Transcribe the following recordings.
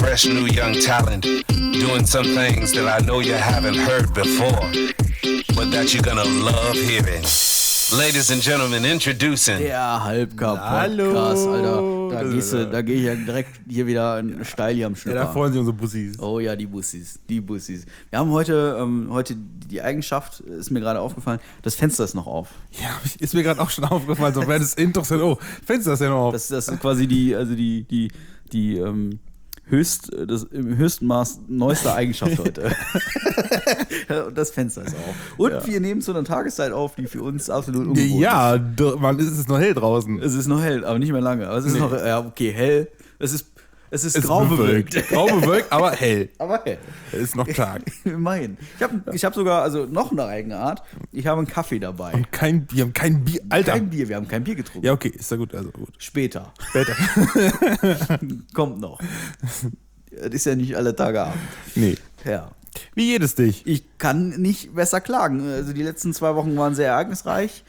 fresh new young talent doing some things that I know you haven't heard before, but that you're gonna love hearing. Ladies and Gentlemen, introducing. Der Halbkar-Podcast, Hallo. Alter. Da gehe ich ja direkt hier wieder steil hier am Schnupper. Ja, da freuen sich unsere Bussis. Oh ja, die Bussis. Wir haben heute die Eigenschaft, ist mir gerade aufgefallen, das Fenster ist noch auf. Ja, ist mir gerade auch schon aufgefallen, so wäre das Intro so, oh, Fenster ist ja noch auf. Das ist quasi die im höchsten Maß neueste Eigenschaft heute. Und das Fenster ist auf. Und wir nehmen zu einer Tageszeit auf, die für uns absolut ungewohnt ist. Ja, man, es ist noch hell draußen. Es ist noch hell, aber nicht mehr lange. Aber es ist noch, ja, okay, hell. Es ist grau bewölkt. Grau bewölkt, aber hell. Aber hell. Es ist noch Tag. Immerhin. Ich hab sogar, also noch eine eigene Art. Ich habe einen Kaffee dabei. Und wir haben kein Bier. Alter. Wir haben kein Bier getrunken. Ja, okay, ist ja gut, also gut. Später. Kommt noch. Das ist ja nicht alle Tage Abend. Nee. Ja. Wie geht es dich? Ich kann nicht besser klagen. Also die letzten 2 Wochen waren sehr ereignisreich.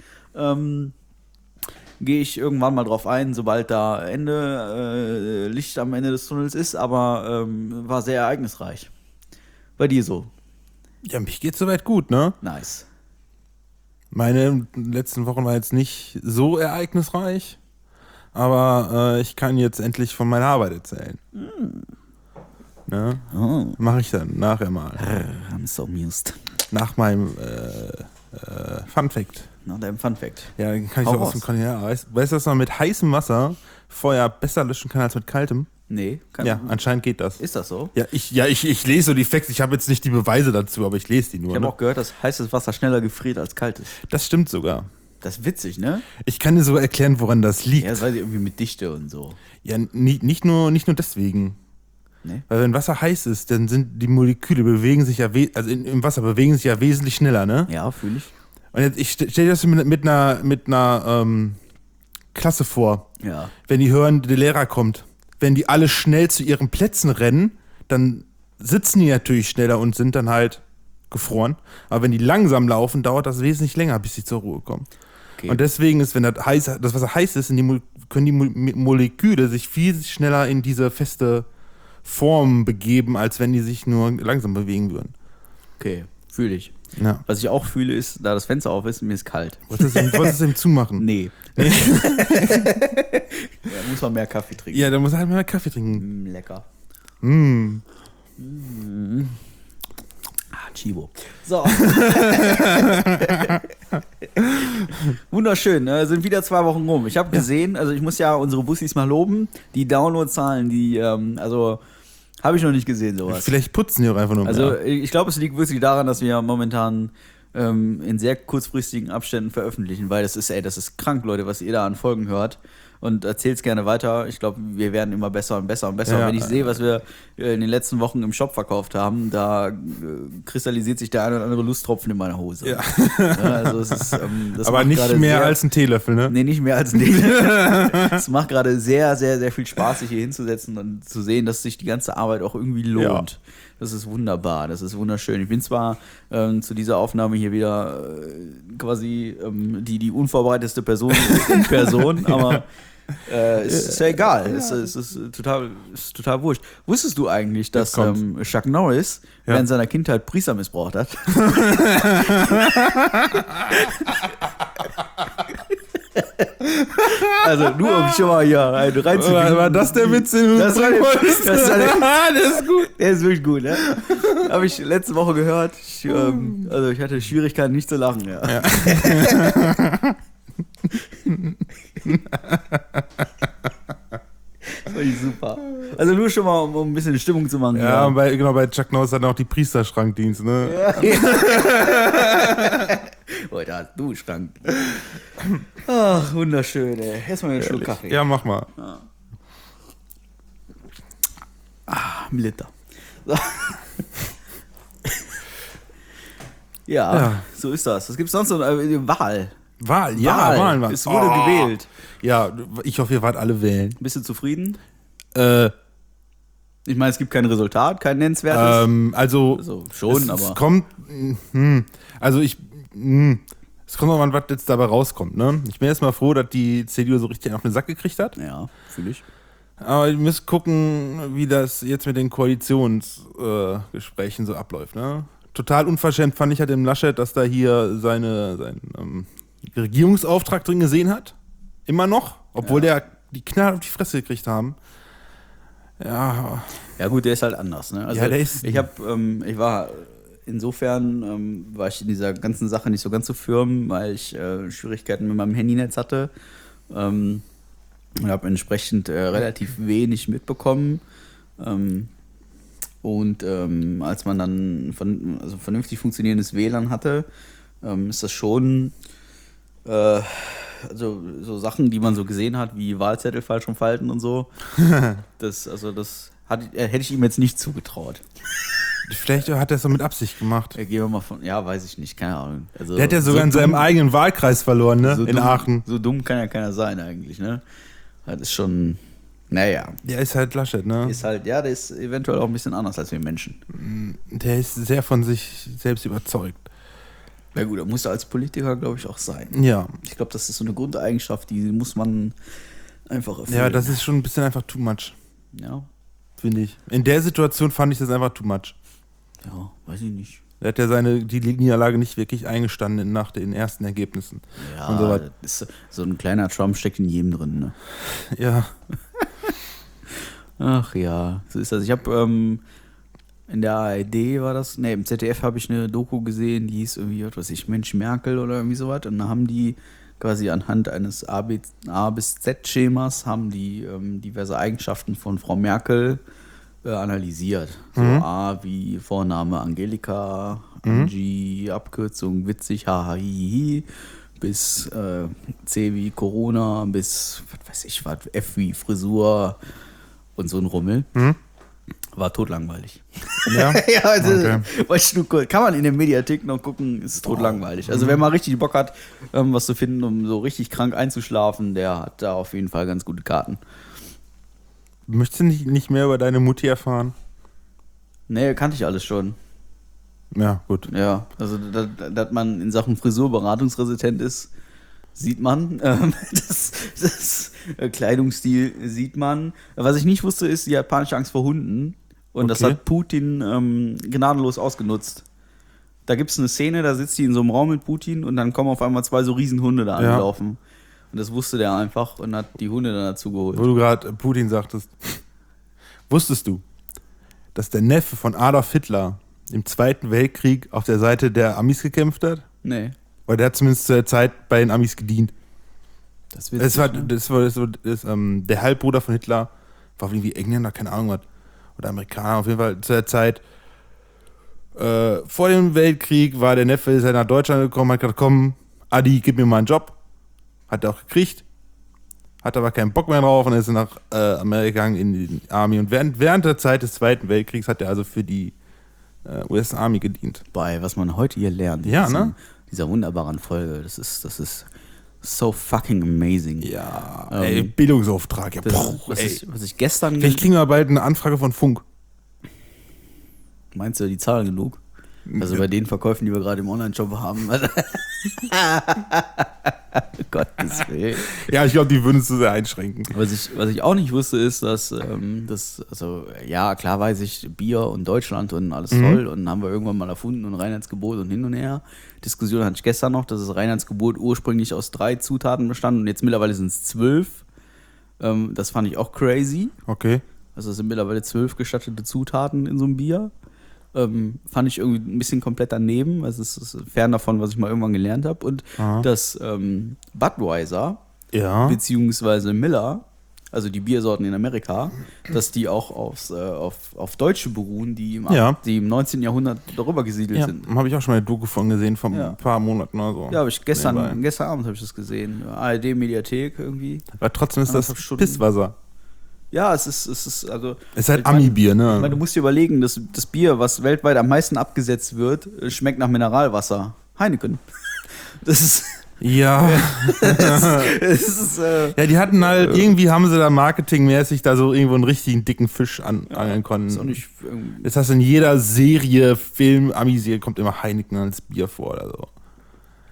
Gehe ich irgendwann mal drauf ein, sobald da Licht am Ende des Tunnels ist, aber war sehr ereignisreich. Bei dir so? Ja, mich geht's soweit gut, ne? Nice. Meine letzten Wochen waren jetzt nicht so ereignisreich, aber ich kann jetzt endlich von meiner Arbeit erzählen. Ne? Oh. Mache ich dann nachher mal. I'm so amused. Nach meinem Fun Fact. Nach deinem Fun Fact. Ja, dann kann ich Hau doch aus raus. dem Kontinent. Weißt du, dass man mit heißem Wasser Feuer besser löschen kann als mit kaltem? Nee. Ja, anscheinend geht das. Ist das so? Ja, ich lese so die Facts. Ich habe jetzt nicht die Beweise dazu, aber ich lese die nur. Ich habe Ne? auch gehört, dass heißes Wasser schneller gefriert als kaltes. Das stimmt sogar. Das ist witzig, ne? Ich kann dir sogar erklären, woran das liegt. Ja, das weiß ich irgendwie mit Dichte und so. Ja, nicht nur deswegen. Nee? Weil wenn Wasser heiß ist, dann sind die Moleküle bewegen sich ja, im Wasser bewegen sich ja wesentlich schneller, ne? Ja, fühle ich. Und jetzt, ich stell dir das mit einer Klasse vor. Ja. Wenn die hören, der Lehrer kommt, wenn die alle schnell zu ihren Plätzen rennen, dann sitzen die natürlich schneller und sind dann halt gefroren. Aber wenn die langsam laufen, dauert das wesentlich länger, bis sie zur Ruhe kommen. Okay. Und deswegen ist, wenn das Wasser heiß ist, können die Moleküle sich viel schneller in diese feste Form begeben, als wenn die sich nur langsam bewegen würden. Okay, fühle ich. Ja. Was ich auch fühle ist, da das Fenster auf ist, mir ist kalt. Wolltest du ihm zumachen? Nee. Ja, muss man mehr Kaffee trinken. Ja, dann muss er halt mal Kaffee trinken. Lecker. Mm. Chibo. So. Wunderschön, ne? Sind wieder 2 Wochen rum. Ich habe gesehen, also ich muss ja unsere Bussis mal loben, die Downloadzahlen, die, habe ich noch nicht gesehen, sowas. Vielleicht putzen die auch einfach nur mehr. Also ich glaube, es liegt wirklich daran, dass wir momentan in sehr kurzfristigen Abständen veröffentlichen, weil das ist krank, Leute, was ihr da an Folgen hört. Und erzählt's gerne weiter. Ich glaube, wir werden immer besser und besser und besser. Ja, und wenn ich sehe, was wir in den letzten Wochen im Shop verkauft haben, da kristallisiert sich der eine oder andere Lusttropfen in meiner Hose. Ja. Also es ist, das aber macht nicht gerade mehr sehr, als ein Teelöffel, ne? Nee, nicht mehr als ein Ding. Es macht gerade sehr, sehr, sehr viel Spaß, sich hier hinzusetzen und zu sehen, dass sich die ganze Arbeit auch irgendwie lohnt. Ja. Das ist wunderbar, das ist wunderschön. Ich bin zwar zu dieser Aufnahme hier wieder quasi die unvorbereiteste Person in Person, aber es ist ja egal. Ja. Es ist total wurscht. Wusstest du eigentlich, dass Chuck Norris während seiner Kindheit Priester missbraucht hat? Also nur um schon mal hier reinzubiegen. War das der Witz, den du sagen wolltest? Das ist gut. Der ist wirklich gut, ne? Habe ich letzte Woche gehört. Also ich hatte Schwierigkeiten, nicht zu lachen. Ja. Das war super. Also nur schon mal, um ein bisschen Stimmung zu machen. Ja, bei Chuck Norris hat er auch die Priesterschrankdienst, ne? Ja. Heute hast du Schrank. Ach, wunderschön, ey. Erstmal einen Schluck Kaffee. Ja, mach mal. Ein Liter. So. Ja, so ist das. Was gibt's sonst noch? Wahl. Wahlen. Es wurde gewählt. Ja, ich hoffe, ihr wart alle wählen. Bist du zufrieden? Ich meine, es gibt kein Resultat, kein nennenswertes. Also schon, es aber. Kommt. Es kommt noch an, was jetzt dabei rauskommt, ne? Ich bin erstmal froh, dass die CDU so richtig auf den Sack gekriegt hat. Ja, fühle ich. Aber ihr müsst gucken, wie das jetzt mit den Koalitionsgesprächen so abläuft. Ne? Total unverschämt fand ich halt im Laschet, dass da hier seinen Regierungsauftrag drin gesehen hat. Immer noch. Obwohl der die Knall auf die Fresse gekriegt haben. Ja. Ja gut, der ist halt anders. Ne? Also Ja, der ist- ich war insofern war ich in dieser ganzen Sache nicht so ganz so firm, weil ich Schwierigkeiten mit meinem Handynetz hatte. Und habe entsprechend relativ wenig mitbekommen. Als man dann vernünftig funktionierendes WLAN hatte, ist das schon also so Sachen, die man so gesehen hat, wie Wahlzettel falsch rumfalten und so. Das hätte ich ihm jetzt nicht zugetraut. Vielleicht hat er es so mit Absicht gemacht. Gehen wir mal von, ja, weiß ich nicht, keine Ahnung. Also, Der hat ja sogar in seinem eigenen Wahlkreis verloren, ne? so in dumm, Aachen. So dumm kann ja keiner sein eigentlich, ne? Das ist schon, naja. Der ist halt Laschet, ne? Ist halt, ja, der ist eventuell auch ein bisschen anders als wir Menschen. Der ist sehr von sich selbst überzeugt. Ja gut, er muss als Politiker, glaube ich, auch sein. Ja. Ich glaube, das ist so eine Grundeigenschaft, die muss man einfach erfüllen. Ja, das ist schon ein bisschen einfach too much, Ja, finde ich. In der Situation fand ich das einfach too much. ja, weiß ich nicht. Er hat ja die Niederlage nicht wirklich eingestanden nach den ersten Ergebnissen. Ja, Und so was. das ist, so ein kleiner Trump steckt in jedem drin, ne? Ja. Ach ja, so ist das. Ich habe in der ARD war das, ne, im ZDF habe ich eine Doku gesehen, die hieß irgendwie, was weiß ich, Mensch Merkel oder irgendwie sowas. Und da haben die quasi anhand eines A bis Z-Schemas haben die diverse Eigenschaften von Frau Merkel analysiert. So A wie Vorname Angelika, Angie, Abkürzung witzig, hahahihi, bis C wie Corona, bis, was weiß ich, was, F wie Frisur und so ein Rummel. War totlangweilig. Ja? Ja, also, Okay. wollte ich nur kurz- kann man in der Mediathek noch gucken, ist totlangweilig. Also wer mal richtig Bock hat, was zu finden, um so richtig krank einzuschlafen, der hat da auf jeden Fall ganz gute Karten. Möchtest du nicht mehr über deine Mutti erfahren? Nee, kannte ich alles schon. Ja, gut. Ja, also dass man in Sachen Frisur beratungsresistent ist, sieht man. Das Kleidungsstil sieht man. Was ich nicht wusste, ist die japanische Angst vor Hunden. Und das Okay. hat Putin gnadenlos ausgenutzt. Da gibt es eine Szene, da sitzt die in so einem Raum mit Putin und dann kommen auf einmal 2 so Riesenhunde da Ja. angelaufen. Und das wusste der einfach und hat die Hunde dann dazu geholt. Wo du gerade Putin sagtest. Wusstest du, dass der Neffe von Adolf Hitler im Zweiten Weltkrieg auf der Seite der Amis gekämpft hat? Nee, Weil der hat zumindest zur Zeit bei den Amis gedient. das wird Der Halbbruder von Hitler war irgendwie Engländer, keine Ahnung was. Oder Amerikaner, auf jeden Fall zu der Zeit. Vor dem Weltkrieg war der Neffe, ist er nach Deutschland gekommen, hat gesagt, komm, Adi, gib mir mal einen Job. Hat er auch gekriegt. Hat aber keinen Bock mehr drauf und ist nach Amerika gegangen in die Army. Und während der Zeit des Zweiten Weltkriegs hat er also für die US Army gedient. bei, was man heute hier lernt. Ja, in ne? Dieser wunderbaren Folge. Das ist so fucking amazing. Ja, Ähm, Bildungsauftrag. Ja, Das, Puh, was ich gestern Vielleicht kriegen wir bald eine Anfrage von Funk. meinst du, die zahlen genug? Also bei den Verkäufen, die wir gerade im Online-Shop haben. Gottes Willen. Ja, ich glaube, die würden es zu sehr einschränken. Was ich auch nicht wusste, ist, dass also ja, klar weiß ich, Bier und Deutschland und alles toll und haben wir irgendwann mal erfunden und Reinheitsgebot und hin und her. Diskussion hatte ich gestern noch, dass das Reinheitsgebot ursprünglich aus 3 Zutaten bestand und jetzt mittlerweile sind es 12. Das fand ich auch crazy. Okay. Also es sind mittlerweile 12 gestattete Zutaten in so einem Bier. Fand ich irgendwie ein bisschen komplett daneben. Also es ist fern davon, was ich mal irgendwann gelernt habe. Und dass Budweiser Ja. beziehungsweise Miller, also die Biersorten in Amerika, dass die auch auf Deutsche beruhen, die im 19. Jahrhundert darüber gesiedelt Ja, sind. habe ich auch schon mal eine Doku von gesehen, vor Ja. ein paar Monaten oder so. Ja, habe ich gestern Nebenbei. Abend habe ich das gesehen. ARD-Mediathek irgendwie. Aber trotzdem ist das 1,5 Stunden. Pisswasser. Ja, es ist also. Es ist halt ich meine- Ami-Bier, ne? Ich meine, du musst dir überlegen, das Bier, was weltweit am meisten abgesetzt wird, schmeckt nach Mineralwasser. Heineken. Das ist. Ja. Es ist Ja, die hatten halt, irgendwie haben sie da marketingmäßig da so irgendwo einen richtigen dicken Fisch angeln konnten. ist auch nicht. irgendwie- Jetzt hast du in jeder Serie, Film, Ami-Serie kommt immer Heineken als Bier vor oder so.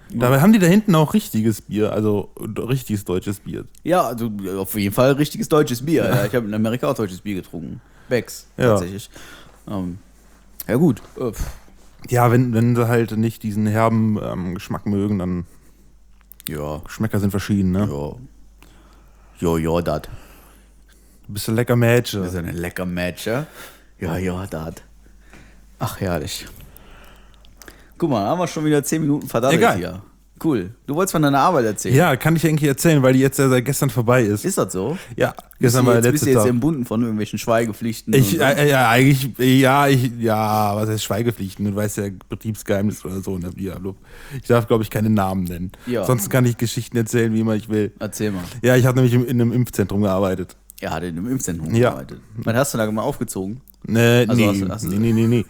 Dabei haben die da hinten auch richtiges Bier, also richtiges deutsches Bier. Ja, also auf jeden Fall richtiges deutsches Bier. Ja. Ich habe in Amerika auch deutsches Bier getrunken. Becks, tatsächlich. Ja gut. Ja, wenn sie halt nicht diesen herben Geschmack mögen, dann Ja. Geschmäcker sind verschieden, ne? Ja, dat. Du bist ein lecker Mädchen. Das ist ein lecker Match, ja? Ja, dat. Ach, herrlich. Guck mal, haben wir schon wieder 10 Minuten verdattelt Egal. hier. Cool. Du wolltest von deiner Arbeit erzählen. Ja, kann ich eigentlich erzählen, weil die jetzt ja seit gestern vorbei ist. Ist das so? Ja, gestern war der Bist letzte du jetzt Tag. entbunden von irgendwelchen Schweigepflichten? Ich, und so? eigentlich, was heißt Schweigepflichten? Du weißt ja, Betriebsgeheimnis oder so. Ne? Ich darf, glaube ich, keine Namen nennen. Ja. Sonst kann ich Geschichten erzählen, wie immer ich will. Erzähl mal. Ja, ich habe nämlich in einem Impfzentrum gearbeitet. Er hat in einem Impfzentrum Ja. gearbeitet. Was hast du da mal aufgezogen? Nee, Also hast du- nee.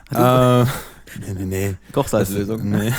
Nee. Kochsalzlösung. Nee.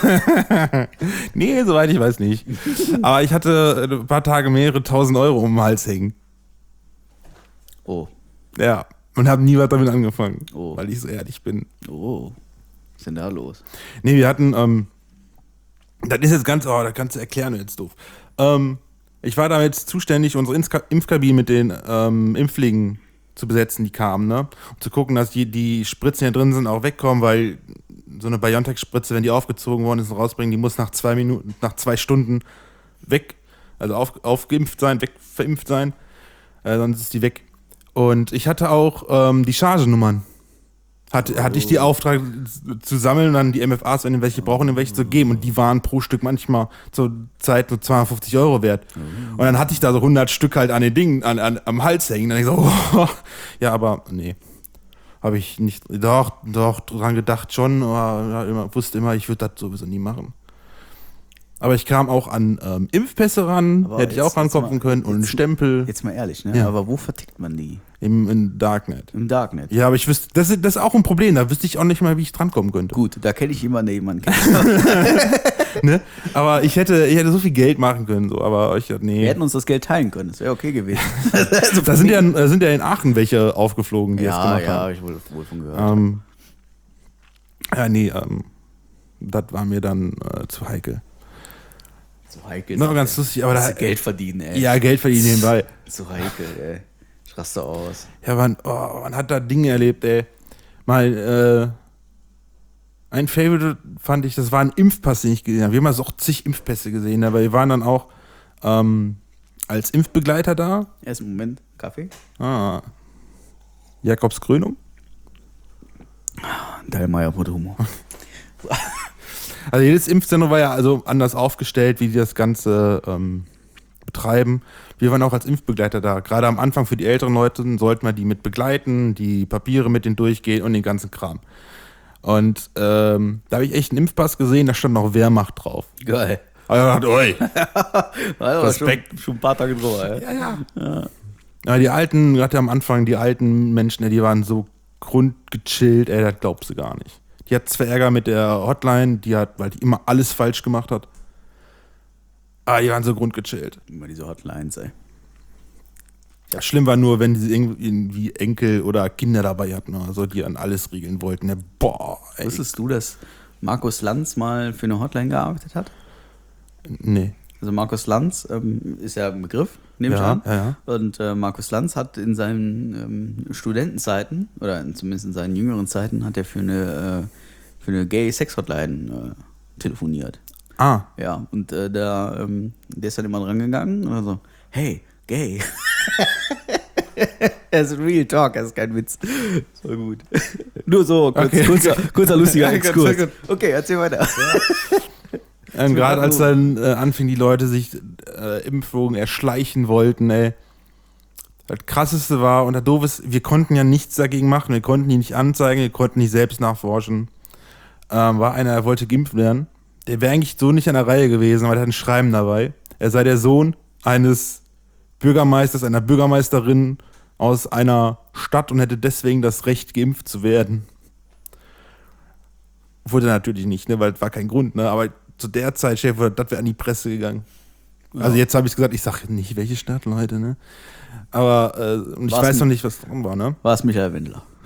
Nee, soweit ich weiß nicht. Aber ich hatte ein paar Tage mehrere 1.000 Euro um den Hals hängen. Oh. Ja. Und habe nie was damit angefangen. Oh. Weil ich so ehrlich bin. Oh. Was ist denn da los? Nee, wir hatten, das ist jetzt ganz, das kannst du erklären, jetzt doof. Ich war da jetzt zuständig, unsere Impfkabinen mit den Impflingen zu besetzen, die kamen, ne? Um zu gucken, dass die Spritzen, die da drin sind, auch wegkommen, weil so eine BioNTech-Spritze, wenn die aufgezogen worden ist und rausbringen, die muss nach 2 Stunden weg, also aufgeimpft sein, verimpft sein, sonst ist die weg. Und ich hatte auch die Chargenummern. Hatte ich die Auftrag zu sammeln und dann die MFAs, wenn die welche brauchen, welche zu geben. Und die waren pro Stück manchmal zur Zeit so 250 Euro wert. Und dann hatte ich da so 100 Stück halt an den Dingen, am Hals hängen. Dann ich so, ja, aber nee. Habe ich nicht, doch, dran gedacht schon, aber wusste immer, ich würde das sowieso nie machen. Aber ich kam auch an Impfpässe ran, Aber hätte ich auch rankommen können und einen Stempel Jetzt mal ehrlich, ne? Ja. Aber wo vertickt man die? im Darknet. Im Darknet. Ja, aber ich wüsste, das ist auch ein Problem, da wüsste ich auch nicht mal, wie ich drankommen könnte. Gut, da kenne ich jemanden, Ne? Aber ich hätte so viel Geld machen können, so, aber ich nee. Wir hätten uns das Geld teilen können, das wäre okay gewesen. Da sind ja in Aachen welche aufgeflogen, die das gemacht ja, haben. ich wohl von gehört. Das war mir dann zu heikel. So heikel. Na, ganz lustig, aber da Geld verdienen, ey. Ja, Geld verdienen nebenbei. So heikel, ey. Ich raste aus. Ja, man hat da Dinge erlebt, ey. Mal, ein Favorite fand ich, das war ein Impfpass, den ich gesehen habe. Wir haben also auch zig Impfpässe gesehen, aber wir waren dann auch als Impfbegleiter da. Erst einen Moment, Kaffee. Jakobskrönung. Dallmayr Podomo. Also jedes Impfzentrum war ja also anders aufgestellt, wie die das Ganze betreiben. Wir waren auch als Impfbegleiter da. Gerade am Anfang für die älteren Leute sollten wir die mit begleiten, die Papiere mit denen durchgehen und den ganzen Kram. Und da habe ich echt einen Impfpass gesehen, da stand noch Wehrmacht drauf. Geil. Also ich dachte, oi. Respekt. Schon ein paar Tage drüber, ey. Ja, die alten, gerade am Anfang, die alten Menschen, die waren so grundgechillt, ey, das glaubst du gar nicht. Die hat zwar Ärger mit der Hotline, weil die immer alles falsch gemacht hat. Aber die waren so grundgechillt. Immer diese Hotlines, ey. Schlimm war nur, wenn sie irgendwie Enkel oder Kinder dabei hatten oder so, die an alles regeln wollten. Ne? Boah, ey. Wusstest du, dass Markus Lanz mal für eine Hotline gearbeitet hat? Nee. Also Markus Lanz ist ja ein Begriff, nehme ich an. Ja. Und Markus Lanz hat in seinen Studentenzeiten, oder zumindest in seinen jüngeren Zeiten, hat er für eine Gay-Sex-Hotline telefoniert. Ja, und der ist dann immer dran gegangen und so, hey, gay. Es ist Real Talk, das ist kein Witz. So gut. Nur so, kurzer lustiger Exkurs. Okay, erzähl weiter. Gerade als dann anfing, die Leute sich Impfungen erschleichen wollten, ey. Das Krasseste war, und das Doofe ist, wir konnten ja nichts dagegen machen, wir konnten die nicht anzeigen, wir konnten nicht selbst nachforschen. War einer, der wollte geimpft werden. Der wäre eigentlich so nicht an der Reihe gewesen, aber der hat ein Schreiben dabei. Er sei der Sohn eines Bürgermeisters, einer Bürgermeisterin aus einer Stadt und hätte deswegen das Recht, geimpft zu werden. Wurde natürlich nicht, ne, weil es war kein Grund, ne, aber zu der Zeit, Chef, das wäre an die Presse gegangen. Ja. Also jetzt habe ich gesagt, ich sage nicht, welche Stadt, Leute, ne? Aber ich weiß noch nicht, was dran war, ne? War es Michael Wendler?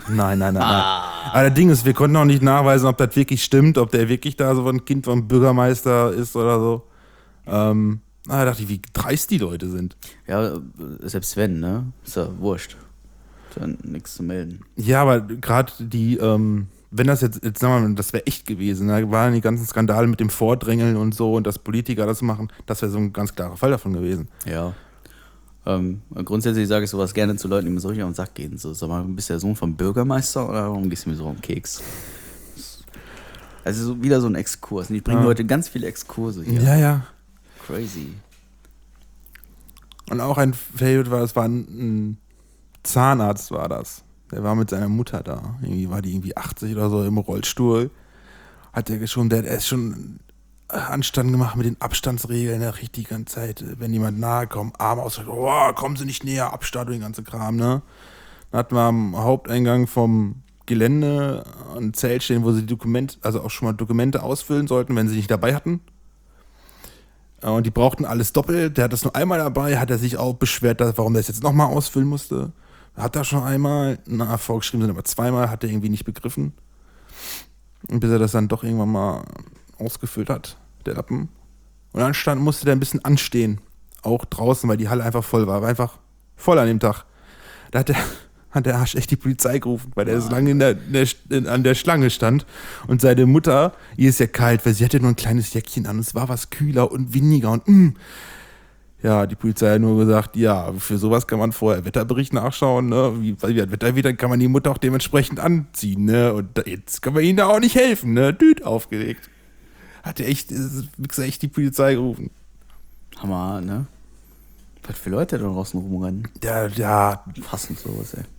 Nein. Aber das Ding ist, wir konnten auch nicht nachweisen, ob das wirklich stimmt, ob der wirklich da so ein Kind vom Bürgermeister ist oder so. Da dachte ich, wie dreist die Leute sind. Ja, selbst wenn, ne? Ist ja wurscht. Dann nichts zu melden. Ja, aber gerade die, wenn das jetzt sagen wir mal, das wäre echt gewesen, da waren die ganzen Skandale mit dem Vordrängeln und so und dass Politiker das machen, das wäre so ein ganz klarer Fall davon gewesen. Ja. Grundsätzlich sage ich sowas gerne zu Leuten, die mir so richtig auf den Sack gehen. So, sag mal, bist du der Sohn vom Bürgermeister oder warum gehst du mir so auf den Keks? Also so, wieder so ein Exkurs. Und ich bringe heute ganz viele Exkurse hier. Ja. Crazy. Und auch ein Favorite war, es war ein Zahnarzt war das. Der war mit seiner Mutter da. Irgendwie war die irgendwie 80 oder so im Rollstuhl. Der ist schon Anstand gemacht mit den Abstandsregeln, der riecht die ganze Zeit, wenn jemand nahe kommt, Arm ausstreckt, kommen Sie nicht näher, Abstand und den ganzen Kram, ne? Dann hatten wir am Haupteingang vom Gelände ein Zelt stehen, wo sie auch schon mal Dokumente ausfüllen sollten, wenn sie nicht dabei hatten. Und die brauchten alles doppelt. Der hat das nur einmal dabei, hat er sich auch beschwert, warum er das jetzt nochmal ausfüllen musste. Hat er schon einmal, vorgeschrieben sind aber zweimal, hat er irgendwie nicht begriffen. Und bis er das dann doch irgendwann mal ausgefüllt hat, der Lappen. Und dann musste der ein bisschen anstehen. Auch draußen, weil die Halle einfach voll war. War einfach voll an dem Tag. Da hat der Arsch echt die Polizei gerufen, weil der so lange an der Schlange stand. Und seine Mutter, ihr ist ja kalt, weil sie hatte nur ein kleines Jäckchen an. Und es war was kühler und windiger und Ja, die Polizei hat nur gesagt, ja, für sowas kann man vorher Wetterbericht nachschauen, ne? Wie das Wetter wird, dann kann man die Mutter auch dementsprechend anziehen, ne? Und jetzt kann man ihnen da auch nicht helfen, ne? Düt, aufgeregt. Hat er echt die Polizei gerufen. Hammer, ne? Was für Leute da draußen rumrennen. Ja. Fassen sowas, ey.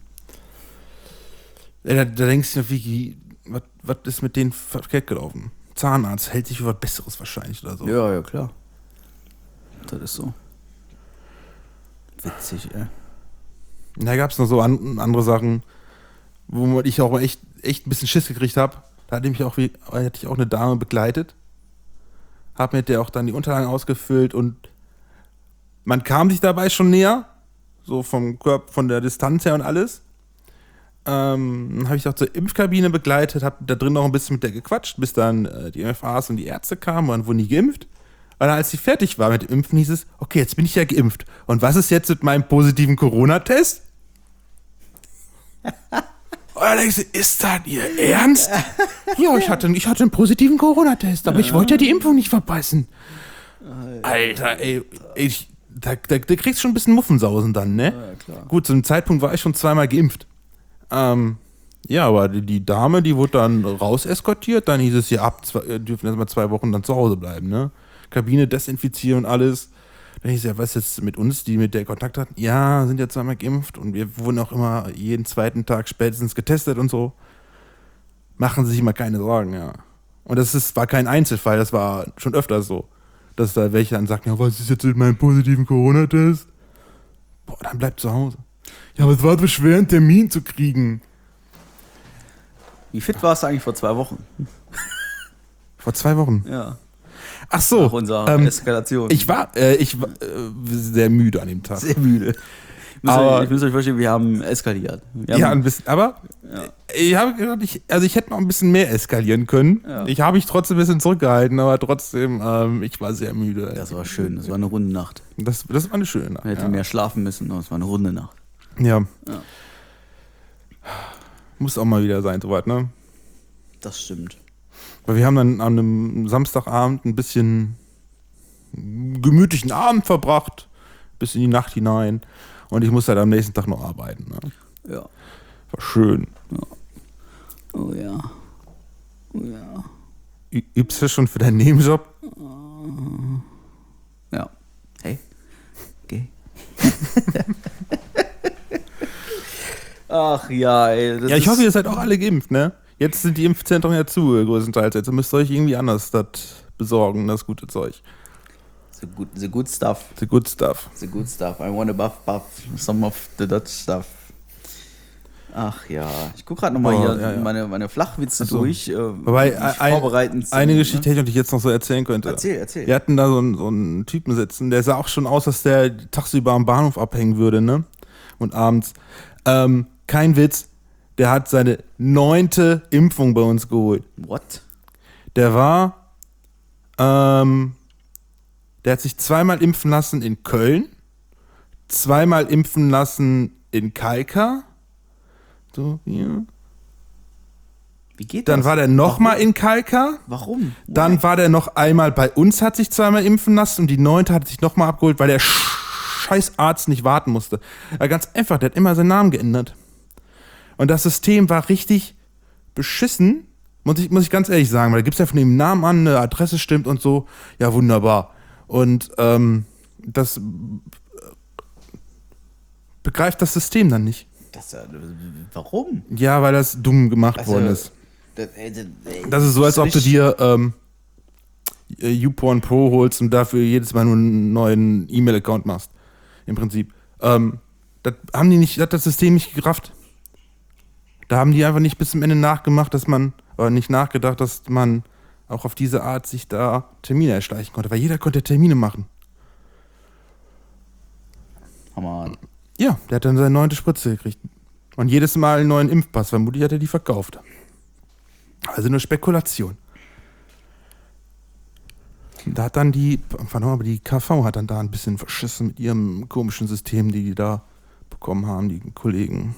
Da denkst du dir, was ist mit denen verkehrt gelaufen? Zahnarzt hält sich für was Besseres wahrscheinlich oder so. Ja, klar. Das ist so. Witzig, ey. Da gab es noch so andere Sachen, wo ich auch echt ein bisschen Schiss gekriegt habe. Da hatte ich auch eine Dame begleitet. Hab mit der auch dann die Unterlagen ausgefüllt und man kam sich dabei schon näher. So vom Körper, von der Distanz her und alles. Dann habe ich auch zur Impfkabine begleitet, habe da drin noch ein bisschen mit der gequatscht, bis dann die MFAs und die Ärzte kamen und dann wurden die geimpft. Und dann, als sie fertig war mit dem Impfen, hieß es, okay, jetzt bin ich ja geimpft. Und was ist jetzt mit meinem positiven Corona-Test? Und dann denkst du, ist das ihr Ernst? Ja, ich hatte einen positiven Corona-Test, aber ich wollte ja die Impfung nicht verpassen. Alter, ey, da kriegst du schon ein bisschen Muffensausen dann, ne? Ja, klar. Gut, zu dem Zeitpunkt war ich schon 2-mal geimpft. Ja, aber die Dame, die wurde dann raus eskortiert, dann hieß es ja, dürfen erstmal 2 Wochen dann zu Hause bleiben, ne? Kabine desinfizieren und alles. Dann hieß es ja, was jetzt mit uns, die mit der Kontakt hatten? Ja, sind ja 2-mal geimpft und wir wurden auch immer jeden 2. Tag spätestens getestet und so. Machen Sie sich mal keine Sorgen, ja. Und war kein Einzelfall, das war schon öfter so. Dass da welche dann sagten, ja, was ist jetzt mit meinem positiven Corona-Test? Boah, dann bleibt zu Hause. Ja, aber es war so schwer, einen Termin zu kriegen. Wie fit warst du eigentlich vor 2 Wochen? Vor 2 Wochen? Ja. Ach so. Nach unserer Eskalation. Ich war sehr müde an dem Tag. Sehr müde. Ich muss euch vorstellen, wir haben eskaliert. Ein bisschen, aber ich habe gedacht, ich hätte noch ein bisschen mehr eskalieren können. Ja. Ich habe mich trotzdem ein bisschen zurückgehalten, aber trotzdem, ich war sehr müde. Das war schön, das war eine runde Nacht. Das war eine schöne Nacht. Man hätte mehr schlafen müssen, aber es war eine runde Nacht. Ja. Muss auch mal wieder sein, soweit, ne? Das stimmt. Weil wir haben dann an einem Samstagabend ein bisschen gemütlichen Abend verbracht, bis in die Nacht hinein. Und ich musste halt am nächsten Tag noch arbeiten. Ne? Ja. War schön. Ja. Oh ja. Oh ja. Übst du schon für deinen Nebenjob? Ja. Hey. Okay. Ach ja, ey. Ja, ich hoffe, ihr seid auch alle geimpft, ne? Jetzt sind die Impfzentren ja zu, größtenteils. Jetzt müsst ihr euch irgendwie anders das besorgen, das gute Zeug. The good stuff. The good stuff. The good stuff. I want to buff some of the Dutch stuff. Ach ja, ich gucke gerade nochmal hier meine Flachwitze durch. Wobei, eine Geschichte hätte ich jetzt noch so erzählen könnte. Erzähl. Wir hatten da so einen Typen sitzen, der sah auch schon aus, dass der tagsüber am Bahnhof abhängen würde, ne? Und abends. Kein Witz. der hat seine 9. Impfung bei uns geholt. What? Der war, der hat sich 2-mal impfen lassen in Köln, 2-mal impfen lassen in Kalkar. So, hier. Wie geht das? Dann war der nochmal in Kalkar. Warum? Dann war der noch einmal bei uns, hat sich 2-mal impfen lassen und die 9. hat sich nochmal abgeholt, weil der scheiß Arzt nicht warten musste. Ja, ganz einfach, der hat immer seinen Namen geändert. Und das System war richtig beschissen, muss ich ganz ehrlich sagen, weil da gibt es ja von dem Namen an, eine Adresse stimmt und so. Ja, wunderbar. Und das begreift das System dann nicht. Warum? Ja, weil das dumm gemacht worden ist. Das ist so, als ob du dir YouPorn Pro holst und dafür jedes Mal nur einen neuen E-Mail-Account machst. Im Prinzip. Das hat das System nicht gerafft. Da haben die einfach nicht bis zum Ende nachgemacht, nicht nachgedacht, dass man auch auf diese Art sich da Termine erschleichen konnte, weil jeder konnte Termine machen. Hammer. Ja, der hat dann seine 9. Spritze gekriegt. Und jedes Mal einen neuen Impfpass. Vermutlich hat er die verkauft. Also nur Spekulation. Da hat dann die KV hat dann da ein bisschen verschissen mit ihrem komischen System, die da bekommen haben, die Kollegen.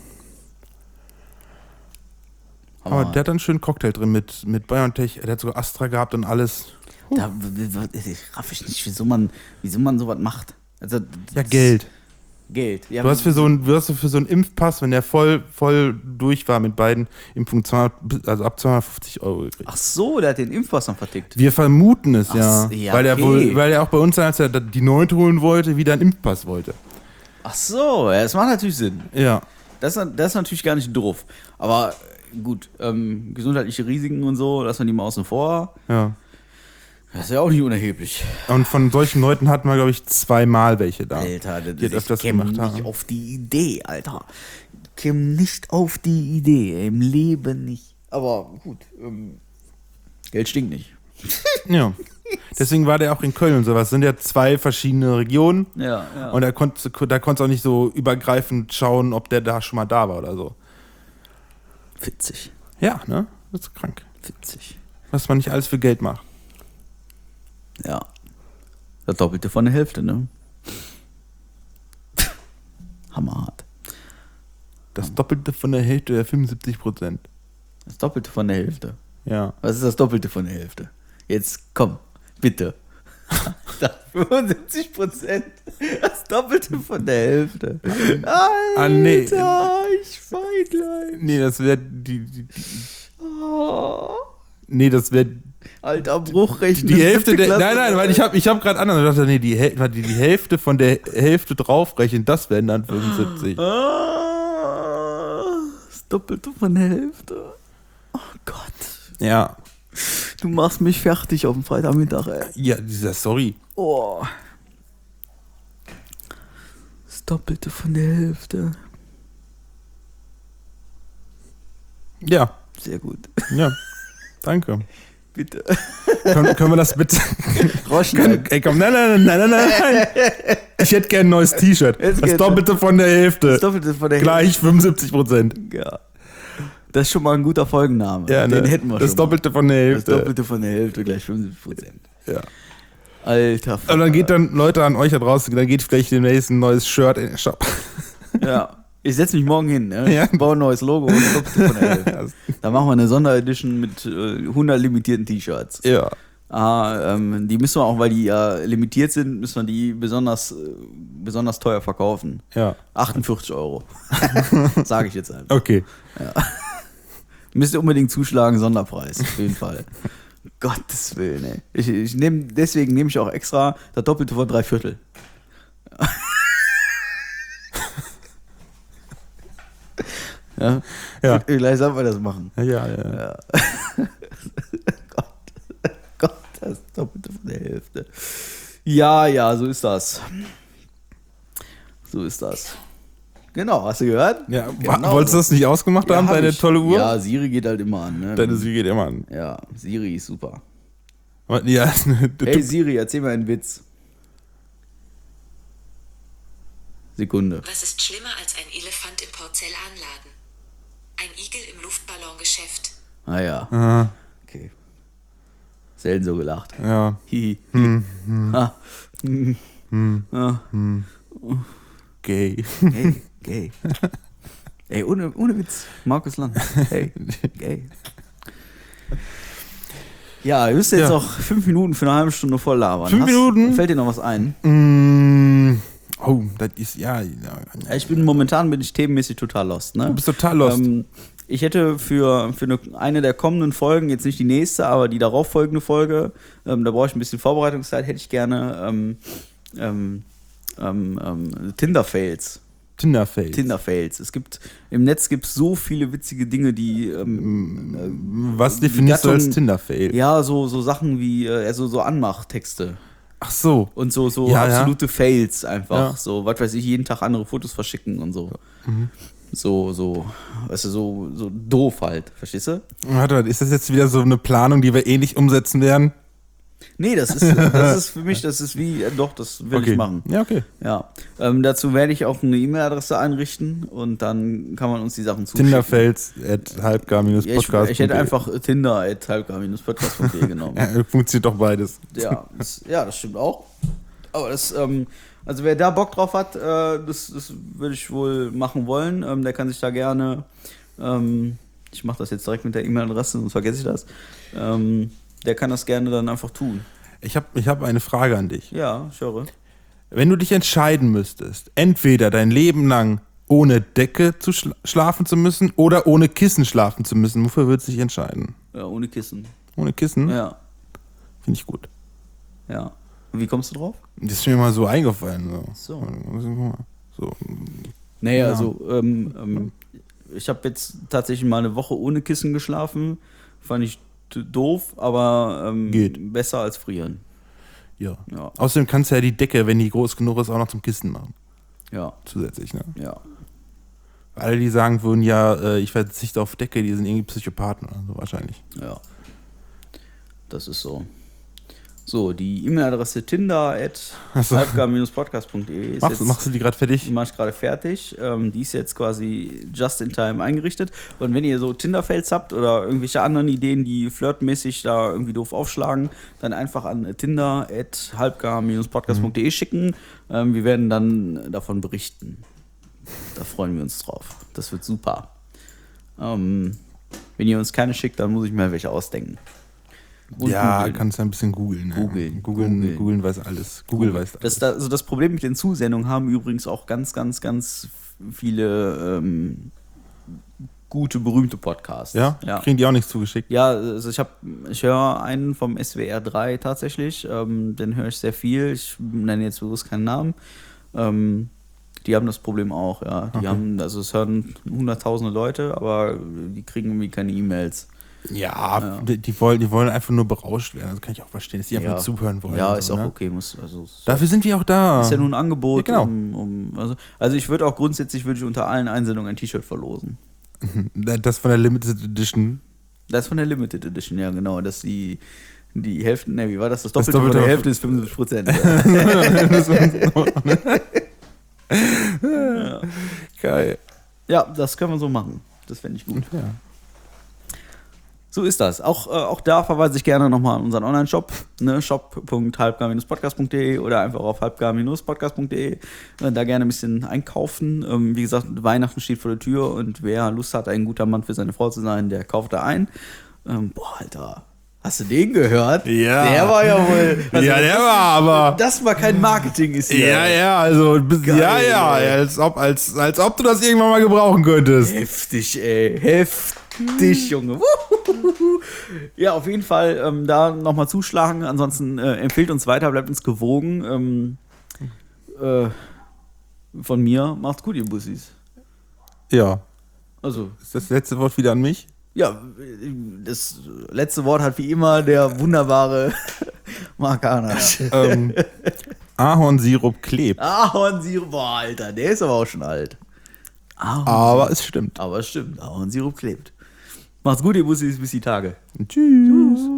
Aber der hat dann einen schönen Cocktail drin mit BioNTech. Der hat sogar Astra gehabt und alles. Da raff ich nicht, wieso man sowas macht. Also, ja, Geld. Ja, Du hast für so einen Impfpass, wenn der voll durch war mit beiden Impfungen, also ab 250 € gekriegt. Ach so, der hat den Impfpass noch vertickt. Wir vermuten es, ja. Ja, weil er auch bei uns, als er die 9 holen wollte, wieder einen Impfpass wollte. Ach so, ja, das macht natürlich Sinn. Ja. Das ist natürlich gar nicht doof. Aber gut, gesundheitliche Risiken und so, lassen wir die mal außen vor. Ja. Das ist ja auch nicht unerheblich. Und von solchen Leuten hatten wir, glaube ich, 2-mal welche da. Alter, die öfters gemacht haben. nicht auf die Idee, Alter. Ich käme nicht auf die Idee, im Leben nicht. Aber gut, Geld stinkt nicht. Ja. Deswegen war der auch in Köln und sowas. Das sind ja 2 verschiedene Regionen. Ja. Und da konntest du auch nicht so übergreifend schauen, ob der da schon mal da war oder so. Witzig. Ja, ne? Das ist krank. Witzig. Was man nicht alles für Geld macht. Ja. Das Doppelte von der Hälfte, ne? Hammerhart. Das Doppelte von der Hälfte der 75%. Das Doppelte von der Hälfte. Ja. Was ist das Doppelte von der Hälfte? Jetzt komm, bitte. 75%. Das Doppelte von der Hälfte. Alter, nee. Ich fei gleich. Nee, das wäre Nee, das wäre Alter, Bruchrechnen. die Hälfte der. Klasse. Nein, weil ich hab gerade anders gedacht, nee, die Hälfte von der Hälfte draufrechnen, das wären dann 75. Das Doppelte von der Hälfte. Oh Gott. Ja. Du machst mich fertig auf dem Freitagmittag, ey. Ja, sorry. Oh. Das Doppelte von der Hälfte. Ja. Sehr gut. Ja. Danke. Bitte. Können wir das bitte Rausschneiden. Ey, komm, nein. Ich hätte gerne ein neues T-Shirt. Das Doppelte von der Hälfte. Das Doppelte von der Gleich 75%. Ja. Das ist schon mal ein guter Folgenname. Ja, Den ne? hätten wir das schon. Doppelte von der Hälfte. Das Doppelte von der Hälfte gleich 50%. Ja. Alter. Und dann geht dann, Leute an euch da draußen, dann geht vielleicht demnächst ein neues Shirt in den Shop. Ja. Ich setze mich morgen hin, ne? Ja. Baue ein neues Logo und das Doppelte von der Hälfte. Da machen wir eine Sonderedition mit 100 limitierten T-Shirts. Ja. Die müssen wir auch, weil die ja limitiert sind, müssen wir die besonders teuer verkaufen. Ja. 48 €. Sage ich jetzt einfach. Okay. Ja. Müsst ihr unbedingt zuschlagen, Sonderpreis, auf jeden Fall. Gottes Willen, ey. Deswegen nehme ich auch extra das Doppelte von 3/4. Ja. Ja. Gleich sollen wir das machen. Ja. Gott, das Doppelte von der Hälfte. Ja, so ist das. Genau, hast du gehört? Ja, Genau wolltest du so. das nicht ausgemacht haben, hab deine ich. tolle Uhr? Ja, Siri geht halt immer an. Ne? Deine Siri geht immer an. Ja, Siri ist super. Aber, ja, Hey Siri, erzähl mir einen Witz. Sekunde. Was ist schlimmer als ein Elefant im Porzellanladen? ein Igel im Luftballongeschäft. Ah ja. Aha. Okay. Selten so gelacht. Ja. Hihi. Ah. Ah. Gay. Hey, gay. Ey, ohne Witz. Markus Land. Hey, gay. Ja, ihr müsst jetzt noch 5 Minuten für eine halbe Stunde voll labern. 5 Minuten? Fällt dir noch was ein? Oh, das ist, Momentan bin ich themenmäßig total lost, ne? Du bist total lost. Ich hätte für eine der kommenden Folgen, jetzt nicht die nächste, aber die darauf folgende Folge, da brauche ich ein bisschen Vorbereitungszeit, hätte ich gerne Tinder-Fails. Tinder-Fails. Im Netz gibt es so viele witzige Dinge, die was definierst du als Tinder-Fail? Ja, so Sachen wie so Anmachtexte. Ach so. Und so Ja, absolute Fails einfach. Ja. So, was weiß ich, jeden Tag andere Fotos verschicken und so. So, weißt du, so doof halt, verstehst du? Warte, ist das jetzt wieder so eine Planung, die wir eh nicht umsetzen werden? Nee, das ist für mich, das will ich machen. Ja, okay. Ja. Dazu werde ich auch eine E-Mail-Adresse einrichten und dann kann man uns die Sachen zuschicken. Tinderfails@halbgar-podcast. Ich hätte einfach Tinder@halbgar-podcast.de genommen. Ja, funktioniert doch beides. Ja, das stimmt auch. Aber also wer da Bock drauf hat, das würde ich wohl machen wollen. Der kann sich da gerne, ich mache das jetzt direkt mit der E-Mail-Adresse, sonst vergesse ich das. Der kann das gerne dann einfach tun. Ich hab eine Frage an dich. Ja, ich höre. Wenn du dich entscheiden müsstest, entweder dein Leben lang ohne Decke zu schlafen zu müssen oder ohne Kissen schlafen zu müssen, wofür würdest du dich entscheiden? Ja, ohne Kissen. Ohne Kissen? Ja. Finde ich gut. Ja. Und wie kommst du drauf? Das ist mir mal so eingefallen. So. So. Naja, Ja. also ich habe jetzt tatsächlich mal eine Woche ohne Kissen geschlafen. Fand ich doof, aber Geht. besser als frieren. Ja. Ja. Außerdem kannst du ja die Decke, wenn die groß genug ist, auch noch zum Kissen machen. Ja, Zusätzlich, ne? ja. Alle, die sagen würden, ja, ich verzichte auf Decke, die sind irgendwie Psychopathen oder so wahrscheinlich. Ja. Das ist so. So, die E-Mail-Adresse tinder@halbgar-podcast.de Machst du die gerade fertig? Die mache ich gerade fertig. Die ist jetzt quasi just in time eingerichtet. Und wenn ihr so Tinder-Fails habt oder irgendwelche anderen Ideen, die flirtmäßig da irgendwie doof aufschlagen, dann einfach an tinder@halbgar-podcast.de schicken. Wir werden dann davon berichten. Da freuen wir uns drauf. Das wird super. Wenn ihr uns keine schickt, dann muss ich mir welche ausdenken. Und Ja, googeln. kannst du ein bisschen googeln. Ne? Googeln. Googeln weiß alles. Google weiß alles. Das Problem mit den Zusendungen haben übrigens auch ganz, ganz, ganz viele gute, berühmte Podcasts. Ja? Kriegen die auch nichts zugeschickt? Ja, also ich höre einen vom SWR 3 tatsächlich, den höre ich sehr viel. Ich nenne jetzt bewusst keinen Namen. Die haben das Problem auch, ja. Die haben, also es hören hunderttausende Leute, aber die kriegen irgendwie keine E-Mails. Ja, die wollen einfach nur berauscht werden. Das kann ich auch verstehen, dass die einfach nur zuhören wollen. Ja, und ist so, auch ne? okay. Dafür sind wir auch da. Ist ja nur ein Angebot. Ja, genau. Also ich würde auch grundsätzlich unter allen Einsendungen ein T-Shirt verlosen. Das von der Limited Edition. Das ist von der Limited Edition, ja genau. Dass die Hälfte, ne, wie war das? Das Doppelte von der Hälfte ist 75%. Ja. Geil. Ja, das können wir so machen. Das fände ich gut. Ja. So ist das. Auch da verweise ich gerne nochmal an unseren Online-Shop, ne? shop.halbgar-podcast.de oder einfach auf halbgar-podcast.de. Da gerne ein bisschen einkaufen. Wie gesagt, Weihnachten steht vor der Tür und wer Lust hat, ein guter Mann für seine Frau zu sein, der kauft da ein. Boah, Alter. Hast du den gehört? Ja. Der war ja wohl. Also Ja, der war aber. Das war kein Marketing, ist hier. Ja, also, Geil, als ob du das irgendwann mal gebrauchen könntest. Heftig, ey. Heftig, Junge. Ja, auf jeden Fall da nochmal zuschlagen. Ansonsten empfehlt uns weiter, bleibt uns gewogen. Von mir, macht's gut, ihr Bussis. Ja. Also, Ist das letzte Wort wieder an mich? ja, das letzte Wort hat wie immer der wunderbare Marc Arnasch. Ahornsirup klebt. Ahornsirup, boah, Alter, der ist aber auch schon alt. Aber es stimmt. Aber es stimmt, Ahornsirup klebt. Macht's gut, ihr Bussis, bis die Tage. Tschüss.